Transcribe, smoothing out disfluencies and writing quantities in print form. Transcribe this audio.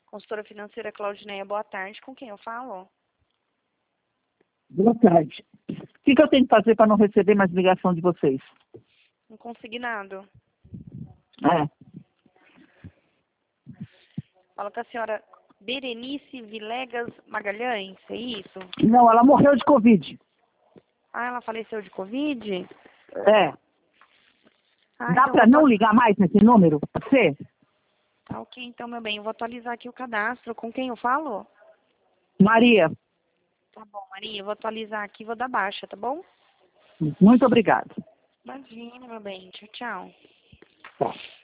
Consultora financeira Claudineia, boa tarde. Com quem eu falo? Boa tarde. O que eu tenho que fazer para não receber mais ligação de vocês? Não consignado. Fala com a senhora Berenice Vilegas Magalhães, é isso? Não, ela morreu de Covid. Ah, ela faleceu de Covid? É. Ah, Dá então para não ligar mais nesse número? Você? Tá ok, então, meu bem. Eu vou atualizar aqui o cadastro. Com quem eu falo? Maria, Tá bom, Maria. Eu vou atualizar aqui e vou dar baixa, tá bom? muito obrigado. Imagina, meu bem. Tchau, tchau. Tá.